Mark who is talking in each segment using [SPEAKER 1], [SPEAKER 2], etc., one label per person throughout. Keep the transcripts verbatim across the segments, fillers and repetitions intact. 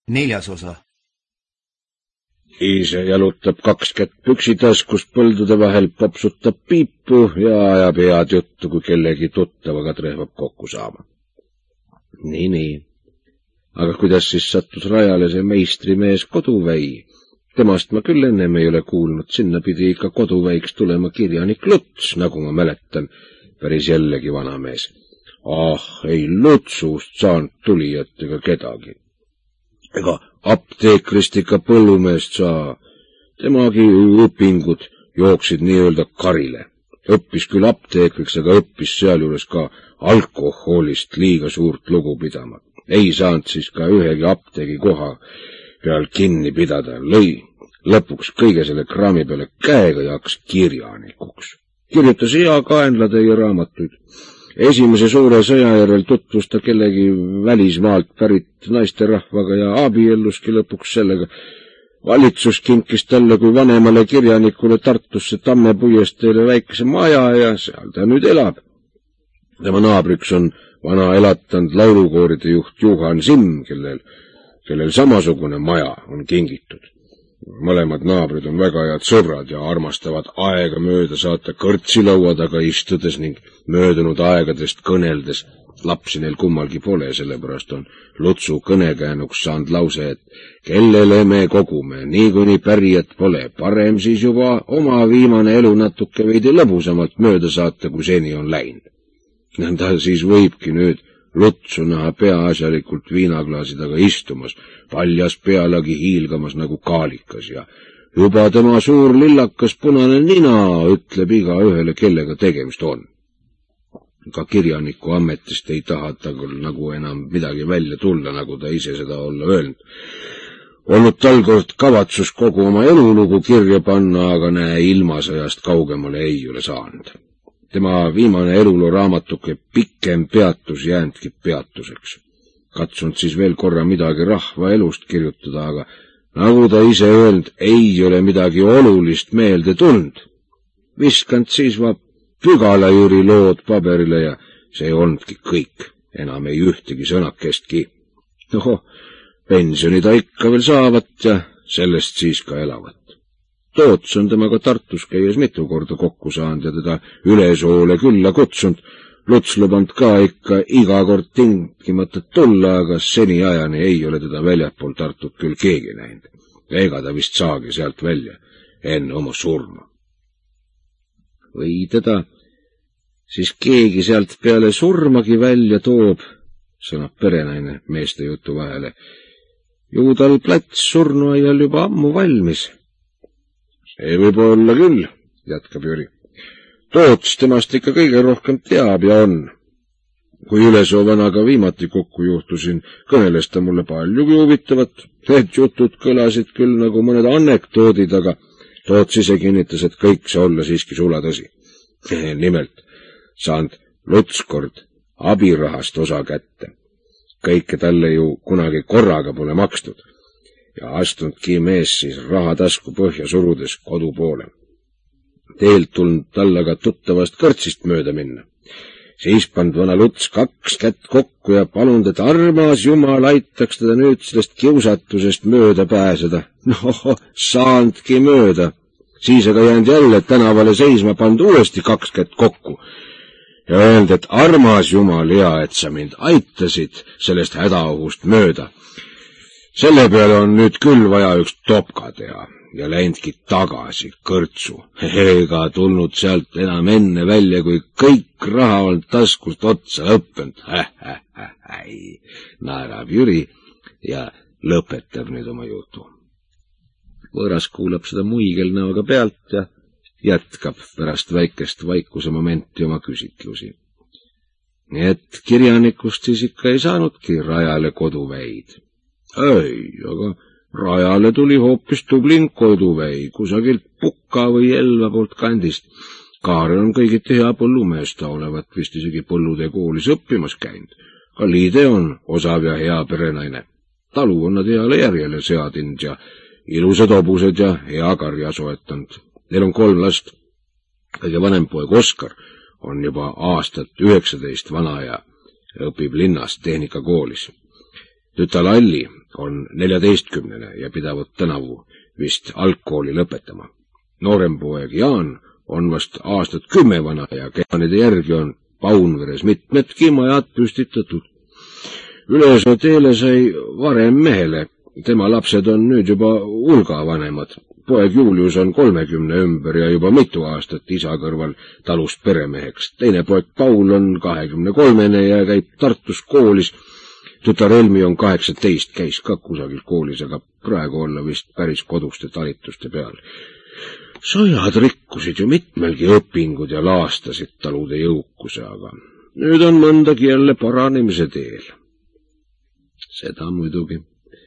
[SPEAKER 1] Neljas osa.
[SPEAKER 2] Ise jalutab kaks kätt püksitaskus põldude vahel, popsutab piipu ja ajab head juttu, kui kellegi tuttavaga trehvab kokku saama. Nii, nii. Aga kuidas siis sattus rajale see meistrimees Koduväi? Temast ma küll ennem ei ole kuulnud, sinna pidi ikka Koduväiks tulema kirjanik Luts, nagu ma mäletan, päris jällegi vanamees. Ah, ei Lutsust saanud tulijat ega kedagi. Ega apteekrist ikka põllumeest saa. Temagi õpingud jooksid nii-öelda karile. Õppis küll apteekriks, aga õppis sealjuures ka alkoholist liiga suurt lugu pidama. Ei saanud siis ka ühegi apteegi koha peal kinni pidada. Lõi lõpuks kõige selle kraami peale käega ja hakkas kirjanikuks. Kirjutas hea kaenlatäie raamatuid. Esimese suure sõja järel tutvus ta kellegi välismaalt pärit naisterahvaga ja abielluski lõpuks sellega. Valitsus kinkis talle kui vanemale kirjanikule Tartusse Tammepuiesteele väikese maja ja seal ta nüüd elab. Tema naabriks on vana elatanud laulukooride juht Juhan Simm, kellel, kellel samasugune maja on kingitud. Mõlemad naabrid on väga head sõbrad ja armastavad aega mööda saata kõrtsilaua taga istudes ning möödunud aegadest kõneldes. Lapsi neil kummalgi pole, sellepärast on Lutsu kõnekäänuks saanud lause, et kellele me kogume, niikuni pärijat pole, parem siis juba oma viimane elu natuke veidi lõbusamalt mööda saata, kui seni on läinud. Ta siis võibki nüüd Lutsu näha peaasjalikult viinaklaasi taga istumas, paljas pealagi hiilgamas nagu kaalikas ja juba tema suur lillakas punane nina ütleb iga ühele, kellega tegemist on. Ka kirjaniku ametist ei taha ta küll nagu enam midagi välja tulla, nagu ta ise seda olla öelnud. Olnud tal kord kavatsus kogu oma elulugu kirja panna, aga näe, ilmasõjast kaugemale ei ole saanud. Tema viimane eluloo raamatuke Pikem peatus jäänudki peatuseks. Katsunud siis veel korra midagi rahva elust kirjutada, aga nagu ta ise öelnud, ei ole midagi olulist meelde tulnud. Viskanud siis va Pügala Jüri lood paberile ja see olnudki kõik, enam ei ühtegi sõnakestki. Oho, pensioni ta ikka veel saavat ja sellest siis ka elavat. Toots on temaga Tartus käies mitu korda kokku saanud ja teda Ülesoole külla kutsunud. Luts lubanud ka ikka iga kord tingimata tulla, aga seniajani ei ole teda väljapool Tartut küll keegi näinud. Ega ta vist saagi sealt välja enne oma surma. Või teda siis keegi sealt peale surmagi välja toob, sõnab perenaine meeste jutu vahele. Ju tal plats surnuaial juba ammu valmis. See võib olla küll, jätkab Jüri. Toots temast ikka kõige rohkem teab ja on. Kui Ülesoo vanaga viimati kokku juhtusin, kõneles ta mulle paljugi huvitavat. Need jutud kõlasid küll nagu mõned anekdoodid, aga Toots ise kinnitas, et kõik see olla siiski sulatõsi. Nimelt, saanud Lutskord abirahast osa kätte. Kõike talle ju kunagi korraga pole makstud. Ja astunudki mees siis rahatasku põhja surudes kodu poole. Teelt tulnud talle ka tuttavast kõrtsist mööda minna. Siis pand vana Luts kaks kätt kokku ja palunud, et armas Jumal aitaks teda nüüd sellest kiusatusest mööda pääseda. No, saandki mööda. Siis aga jäänud jälle tänavale seisma, pand uuesti kaks kätt kokku. Ja öelnud, et armas Jumal, hea, et sa mind aitasid sellest hädaohust mööda. Selle peale on nüüd küll vaja üks topka teha ja läinudki tagasi kõrtsu. Ega tulnud sealt enam enne välja, kui kõik raha on taskust otsa lõppenud. Häh-häh-häh-häh, naerab Jüri ja lõpetab nüüd oma jutu. Võõras kuulab seda muigel näoga pealt ja jätkab pärast väikest vaikuse momenti oma küsitlusi. Nii et kirjanikust siis ikka ei saanudki rajale Koduväid. Ei, aga rajale tuli hoopis tublin Koduväi, kusagilt Puka või Elva poolt kandist. Kaarel on kõigiti hea põllumees, ta olevat vist isegi põllude koolis õppimas käinud. Ka Liide on osav ja hea perenaine. Talu on nad heale järjele seadinud ja ilusad hobused ja hea karja soetanud. Neil on kolm last. Kõige vanem poeg Oskar on juba aastat üheksateist vana ja õpib linnas tehnikakoolis. Tüta Lalli on neljateistkümnene ja pidavat tänavu vist algkooli lõpetama. Noorem poeg Jaan on vast aastat kümme vana ja kehanide järgi on Paunveres mitmedki majad püstitatud. Ülesoo teele sai varem mehele, tema lapsed on nüüd juba hulga vanemad. Poeg Julius on kolmekümne ümber ja juba mitu aastat isa kõrval talus peremeheks. Teine poeg Paul on kahekümne kolmene ja käib Tartus koolis. Tütar Helmi on kaheksateist, käis ka kusagil koolis, aga praegu olla vist päris koduste talituste peal. Sajad rikkusid ju mitmelgi õpingud ja laastasid talude jõukuse, aga nüüd on mõndagi jälle paranemise teel. Seda muidugi.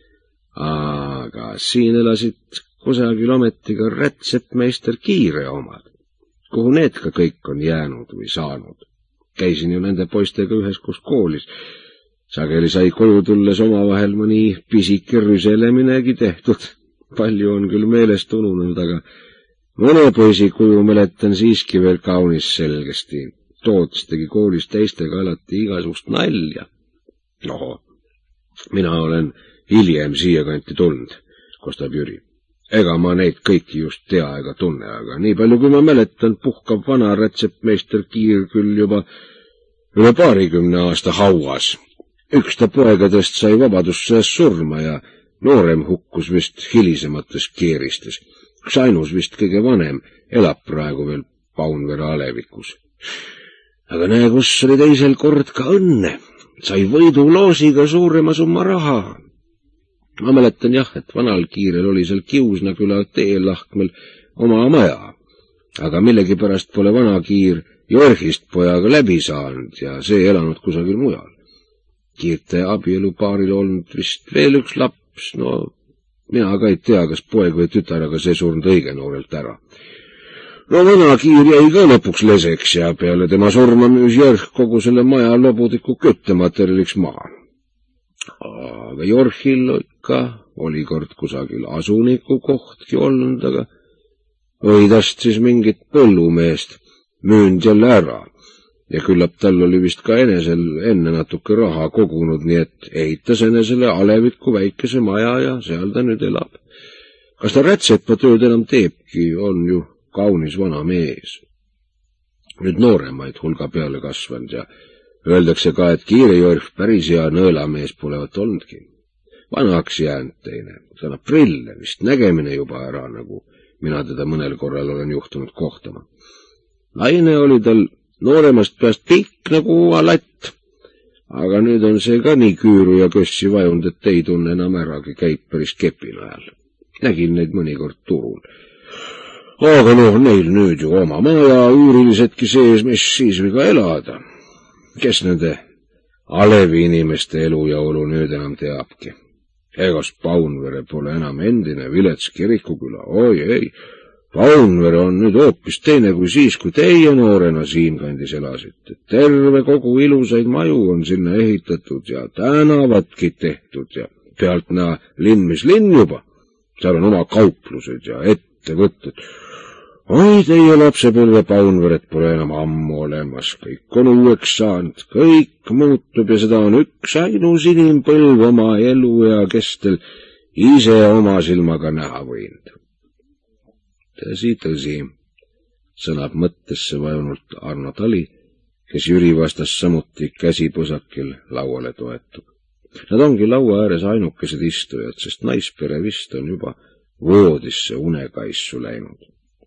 [SPEAKER 2] Aga siin elasid kusagil ometiga rätsepmeister Kiire omad. Kuhu need ka kõik on jäänud või saanud? Käisin ju nende poistega üheskoos koolis. Sageli sai koju tulles omavahel mõni pisike rüseleminegi tehtud. Palju on küll meelest ununud, aga mõne poisi kuju mäletan siiski veel kaunis selgesti. Toots tegi koolis teistega alati igasugust nalja. No, mina olen hiljem siia kanti tulnud, kostab Jüri. Ega ma neid kõiki just tea ega tunne, aga nii palju kui ma mäletan, puhkab vana rätsepmeister Kiir küll juba üle paarikümne aasta hauas. Üks ta poegadest sai vabadussõjas surma ja noorem hukkus vist hilisemates keeristes. Üks ainus vist kõige vanem elab praegu veel Paunvere alevikus. Aga näe, kus oli teisel kord ka õnne. Sai võiduloosiga suurema summa raha. Ma mäletan jah, et vanal Kiirel oli seal Kiusna küla teelahkmel oma maja. Aga millegipärast pole vana Kiir Jorgist pojaga läbi saanud ja see elanud kusagil mujal. Kiirte abielupaaril olnud vist veel üks laps, no mina ka ei tea, kas poeg või tütar, aga see surnud õige noorelt ära. No vana Kiir jäi ka lõpuks leseks ja peale tema surma müüs Jörg kogu selle maja lobudiku küttematerjaliks maha. Aga Jorgil ikka oli kord kusagil asuniku kohtki olnud, aga võidast siis mingit põllumeest müünd jälle ära. Ja küllap tal oli vist ka enesel enne natuke raha kogunud, nii et ehitas enesele aleviku väikese maja ja seal ta nüüd elab. Kas ta rätsepa tööd enam teebki, on ju kaunis vana mees. Nüüd nooremaid hulga peale kasvanud ja öeldakse ka, et Kiire Jörg päris hea nõelamees polevat olnudki. Vanaks jäänud teine, ta annab prille, vist nägemine juba ära, nagu mina teda mõnel korral olen juhtunud kohtama. Laine oli tal nooremast peast pikk nagu ualatt, aga nüüd on see ka nii küüru ja kössi vajunud, et ei tunne enam äragi, käib päris kepin ajal. Nägin neid mõnikord turul. Aga noh, neil nüüd ju oma maja, üürilisedki sees, mis siis või ka elada. Kes nende alevi inimeste elu ja olu nüüd enam teabki? Egas Paunvere pole enam endine vilets kirikuküla, oi ei. Paunvere on nüüd hoopis teine kui siis, kui teie noorena siinkandis elasite. Terve kogu ilusaid maju on sinna ehitatud ja tänavadki tehtud ja pealt näa linn mis linn juba. Seal on oma kauplused ja ettevõtted. Oi, teie lapsepõlve Paunveret pole enam ammu olemas, kõik on uueks saanud, kõik muutub ja seda on üks ainus inimpõlv oma eluea kestel ise oma silmaga näha võinud. Tõsi, tõsi, sõnab mõttesse vajunult Arno Tali, kes Jüri vastas samuti käsipõsakil lauale toetub. Nad ongi laua ääres ainukesed istujad, sest naispere vist on juba voodisse unekaissu läinud.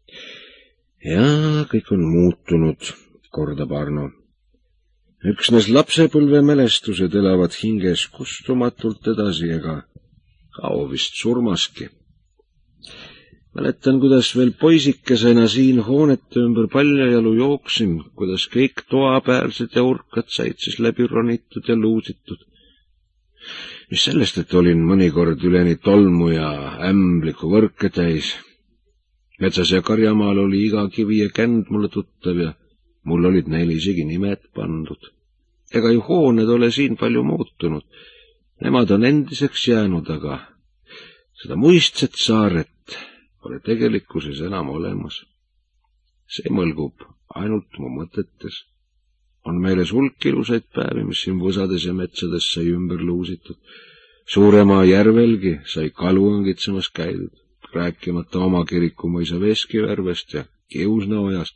[SPEAKER 2] Ja kõik on muutunud, kordab Arno. Üksnes lapsepõlve mälestused elavad hinges kustumatult edasi ega kao vist surmaski. Mäletan, kuidas veel poisikesena siin hoonete ümber paljajalu jooksin, kuidas kõik toapäärsed ja urkad said siis läbi ronitud ja luusitud. Mis sellest, et olin mõnikord üleni tolmu ja ämbliku võrke täis. Metsas ja karjamaal oli iga kivi ja känd mulle tuttav ja mul olid neil isegi nimed pandud. Ega ju hooned ole siin palju muutunud. Nemad on endiseks jäänud, aga seda muistset saaret pole tegelikkuses enam olemas. See mõlgub ainult mu mõtetes. On meeles hulk ilusaid päevi, mis siin võsades ja metsades sai ümber luusitud. Suurema järvelgi sai kalu õngitsemas käidud, rääkimata oma kirikumõisa Veskivärvest ja Kiusnaojast.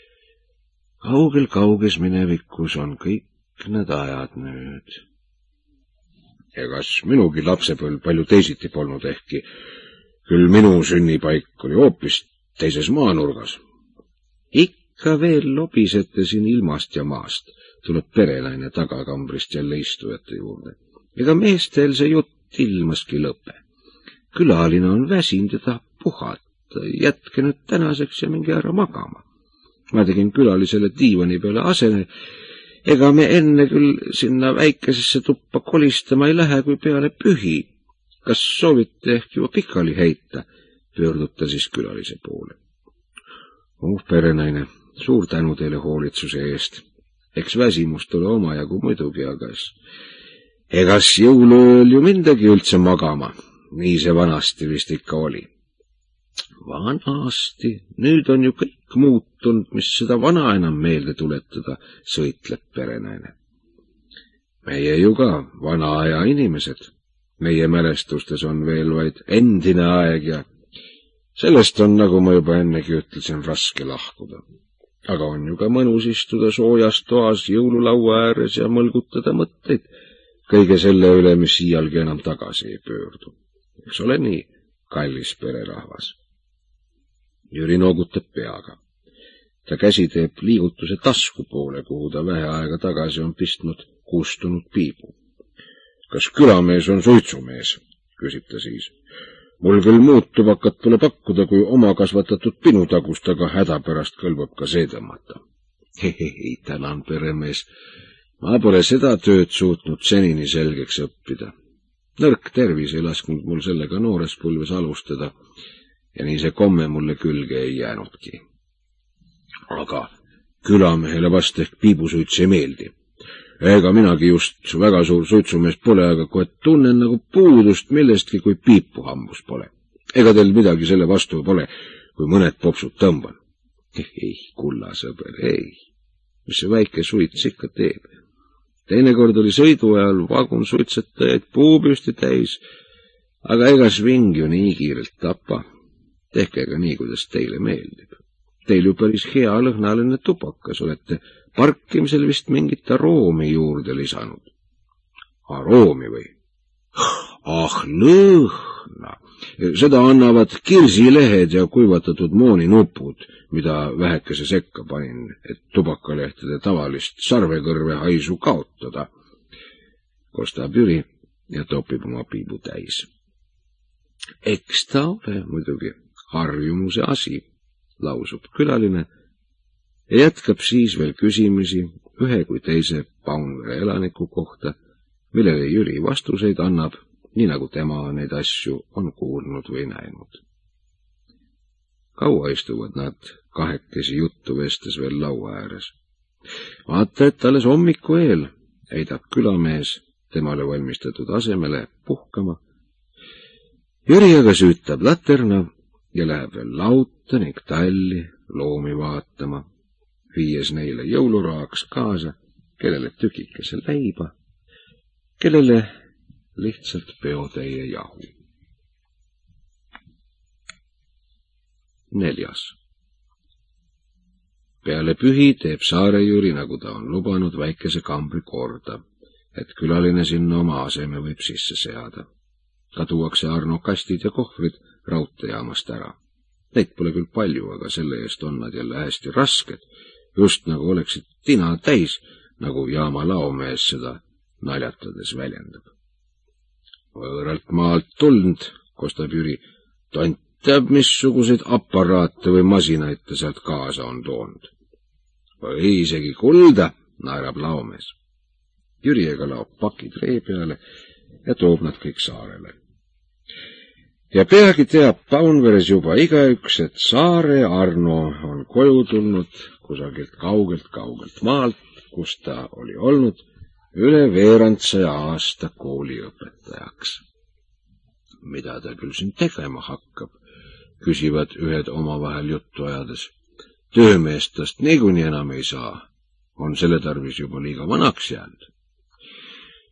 [SPEAKER 2] Kaugel-kauges minevikus on kõik need ajad nüüd. Egas minugi lapsepõlv palju teisiti polnud ehkki, küll minu sünnipaik oli hoopis teises maanurgas. Ikka veel lobisete siin ilmast ja maast, tuleb perenaine tagakambrist jälle istujate juurde. Ega meestel see jutt ilmaski lõpe. Külaline on väsinud ja tahab puhata, jätke nüüd tänaseks ja minge ära magama. Ma tegin külalisele diivani peale asene, ega me enne küll sinna väikesesse tuppa kolistama ei lähe, kui peale pühi. Kas soovite ehk juba pikali heita, pöörduta siis külalise poole. Oh, perenaine, suur tänu teile hoolitsuse eest. Eks väsimust ole omajagu muidugi, aga egas jõuluööl ju mindagi üldse magama. Nii see vanasti vist ikka oli. Vanasti, nüüd on ju kõik muutunud, mis seda vana enam meelde tuletada, sõitleb perenaine. Meie ju ka vana aja inimesed. Meie mälestustes on veel vaid endine aeg ja sellest on, nagu ma juba ennegi ütlesin, raske lahkuda. Aga on ju ka mõnus istuda soojas toas jõululaua ääres ja mõlgutada mõtteid kõige selle üle, mis iialgi enam tagasi ei pöördu. Eks ole nii, kallis pererahvas. Jüri noogutab peaga. Ta käsi teeb liigutuse tasku poole, kuhu ta vähe aega tagasi on pistnud kustunud piibu. Kas külamees on suitsumees, küsib ta siis. Mul küll muud tubakat pole pakkuda, kui oma kasvatatud pinutagust, aga hädapärast kõlbab ka see tõmmata. Hehehe, tänan, peremees. Ma pole seda tööd suutnud senini selgeks õppida. Nõrk tervis ei lasknud mul sellega noores pulves alustada ja nii see komme mulle külge ei jäänudki. Aga külamehele vast ehk piibusuits ei meeldi. Ega minagi just väga suur suitsumees pole, aga kui tunnen nagu puudust millestki, kui piipu hambus pole. Ega teil midagi selle vastu pole, kui mõned popsud tõmban. Ei, kulla sõber, ei. Mis see väike suits ikka teeb? Teinekord oli sõidu ajal vagun suitsetajaid puupüsti täis, aga ega sving ju nii kiirelt tapa. Tehke ka nii, kuidas teile meeldib. Teil ju päris hea lõhnaline tubakas, olete parkimisel vist mingit aroomi juurde lisanud. Aroomi või? Ah, lõhna. Seda annavad kirsilehed ja kuivatatud mooninupud, mida vähekese sekka panin, et tubakalehtede tavalist sarvekõrve haisu kaotada. Kostab Jüri ja topib oma piibu täis. Eks ta ole muidugi harjumuse asi, lausub külaline ja jätkab siis veel küsimisi ühe kui teise Paunvere elaniku kohta, millele Jüri vastuseid annab, nii nagu tema neid asju on kuulnud või näinud. Kaua istuvad nad kahekesi juttu vestes veel laua ääres. Vaata, et alles hommiku eel heidab külamees temale valmistatud asemele puhkama. Jüri aga süütab laterna ja läheb veel lauta ning talli loomi vaatama, viies neile jõuluraaks kaasa, kellele tükikese leiba, kellele lihtsalt peotäie jahu. Neljas. Peale pühi teeb Saare Jüri, nagu ta on lubanud, väikese kambri korda, et külaline sinna oma aseme võib sisse seada. Ka tuuakse Arno kastid ja kohvrid raudteejaamast ära. Neid pole küll palju, aga selle eest on nad jälle hästi rasked, just nagu oleksid tina täis, nagu jaama laomees seda naljatades väljendab. Võõralt maalt tulnud, kostab Jüri, tont teab, missuguseid aparaate või masinaid ta sealt kaasa on toonud. Või isegi kulda, naerab laomees. Jüri aga laob pakid ree peale ja toob nad kõik Saarele. Ja peagi teab Paunveres juba igaüks, et Saare Arno on koju tulnud kusagilt kaugelt-kaugelt maalt, kus ta oli olnud üle veerandsaja aasta kooliõpetajaks. Mida ta küll siin tegema hakkab, küsivad ühed omavahel juttu ajades. Töömeestast niikuinii enam ei saa, on selle tarvis juba liiga vanaks jäänud.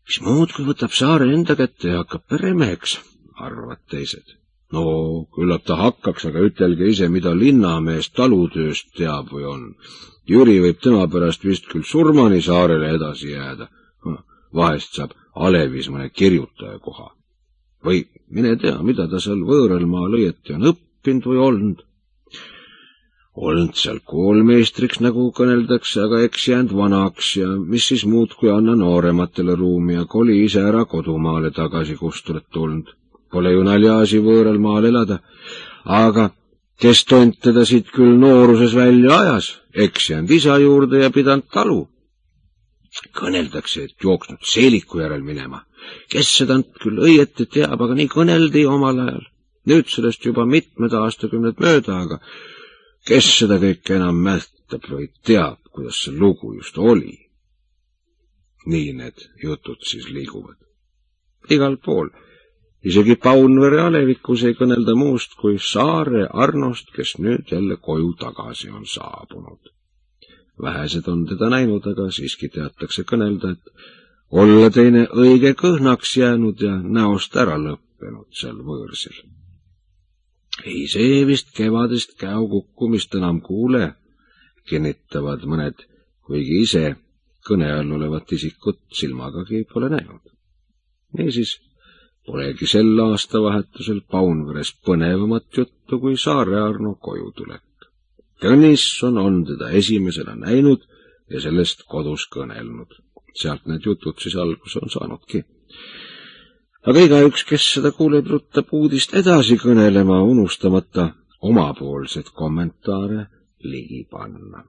[SPEAKER 2] mis muud, kui võtab saare enda kätte ja hakkab peremeheks, arvavad teised. No, küllap ta hakkaks, aga ütelge ise, mida linnamees talutööst teab või on. Jüri võib tema pärast vist küll surmani saarele edasi jääda. Vahest saab Alevis mõne kirjutaja koha. Või mine tea, mida ta seal võõral maal õieti on õppinud või olnud. Olnud seal koolmeistriks, nagu kõneldakse, aga eks jäänud vanaks ja mis siis muud, kui anna noorematele ruumi ja koli ise ära kodumaale tagasi, kust oled tulnud. Pole ju naljaasi võõral maal elada, aga kes tont teda siit küll nooruses välja ajas, eks jäänud isa juurde ja pidanud talu. Kõneldakse, et jooksnud seeliku järel minema. Kes seda küll õieti teab, aga nii kõneldi omal ajal. Nüüd sellest juba mitmed aastakümned mööda, aga kes seda kõike enam mäletab või teab, kuidas see lugu just oli. Nii need jutud siis liiguvad. Igal pool. Isegi Paunvere alevikus ei kõnelda muust kui Saare Arnost, kes nüüd jälle koju tagasi on saabunud. Vähesed on teda näinud, aga siiski teatakse kõnelda, et olla teine õige kõhnaks jäänud ja näost ära lõppenud seal võõrsil. Ei see vist kevadist käo kukkumist enam kuule, kinnitavad mõned, kuigi ise kõne all olevat isikut silmagagi pole näinud. Niisiis, polegi sel aastavahetusel Paunveres põnevamat juttu kui Saare Arno koju tulek. Tõnisson on teda esimesena näinud ja sellest kodus kõnelnud. Sealt need jutud siis alguse on saanudki. Aga igaüks, kes seda kuuleb, ruttab uudist edasi kõnelema, unustamata omapoolsed kommentaare ligi panna.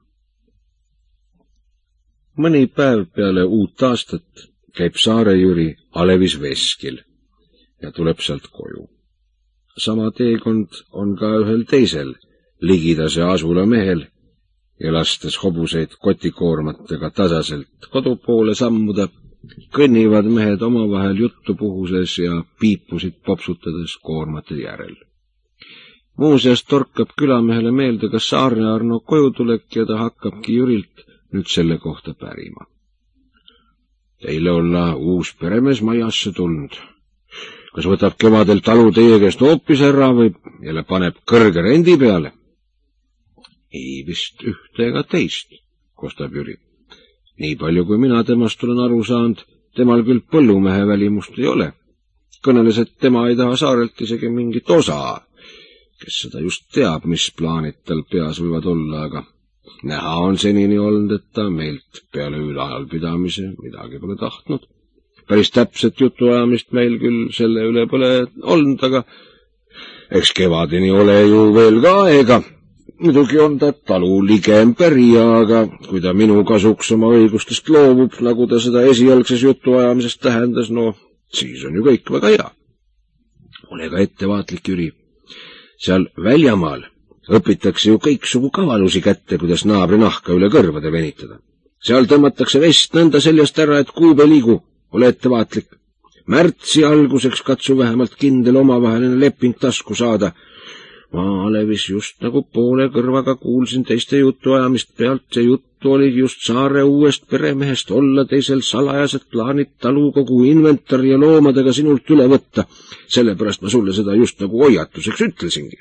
[SPEAKER 2] Mõni päev peale uut aastat käib Saare Jüri Alevis veskil ja tuleb sealt koju. Sama teekond on ka ühel teisel ligidase asula mehel ja lastes hobuseid kotikoormatega tasaselt kodu poole sammuda, kõnnivad mehed omavahel juttu puhuses ja piipusid popsutades koormate järel. Muuseas torkab külamehele meelde ka Saare Arno kojutulek ja ta hakkabki Jürilt nüüd selle kohta pärima. Teile olla uus peremees majasse tulnud. Kas võtab kevadel talu teie käest hoopis ära või jälle paneb kõrge rendi peale? Ei vist ühte ega teist, kostab Jüri. Nii palju, kui mina temast olen aru saanud, temal küll põllumehe välimust ei ole. Kõneles, et tema ei taha saarelt isegi mingit osa, kes seda just teab, mis plaanid tal peas võivad olla, aga näha on senini olnud, et ta meilt peale ülalpidamise midagi pole tahtnud. Päris täpset jutuajamist meil küll selle üle pole olnud, aga eks kevadini ole ju veel ka aega. Muidugi on ta talu ligem pärija, aga kui ta minu kasuks oma õigustest loobub, nagu ta seda esialgses jutuajamisest tähendas, no siis on ju kõik väga hea. Ole ka ettevaatlik, Jüri. Seal väljamaal õpitakse ju kõiksugu kavalusi kätte, kuidas naabri nahka üle kõrvade venitada. Seal tõmmatakse vest nõnda seljast ära, et kuub ei liigu. Ole ettevaatlik. Märtsi alguseks katsu vähemalt kindel omavaheline leping tasku saada. Ma Alevis just nagu poole kõrvaga kuulsin teiste jutuajamist pealt. See juttu oligi just Saare uuest peremehest olla teisel salajased plaanid talu kogu inventari ja loomadega sinult üle võtta. Sellepärast ma sulle seda just nagu hoiatuseks ütlesingi.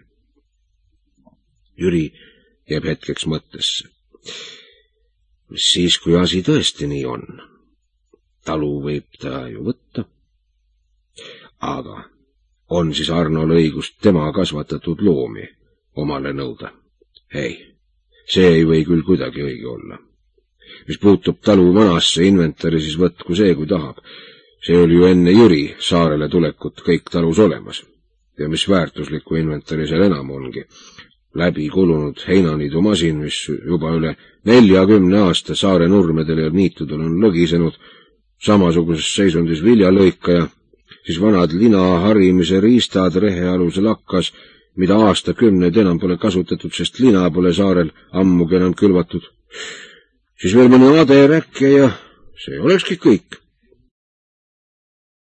[SPEAKER 2] Jüri jääb hetkeks mõttesse. Mis siis, kui asi tõesti nii on? Talu võib ta ju võtta. Aga on siis Arnol õigust tema kasvatatud loomi omale nõuda? Ei, see ei või küll kuidagi õige olla. Mis puutub talu vanasse inventari, siis võtku see, kui tahab. See oli ju enne Jüri saarele tulekut kõik talus olemas. Ja mis väärtuslikku inventari seal enam ongi. Läbi kulunud heinaniidu masin, mis juba üle neljakümne aasta Saare nurmedel ja niitudel on lõgisenud, samasuguses seisundis viljalõikaja, siis vanad lina harimise riistad rehealusel hakkas, mida aastakümneid enam pole kasutatud, sest lina pole saarel ammugi enam külvatud. Siis veel mõne ade räkke ja see olekski kõik.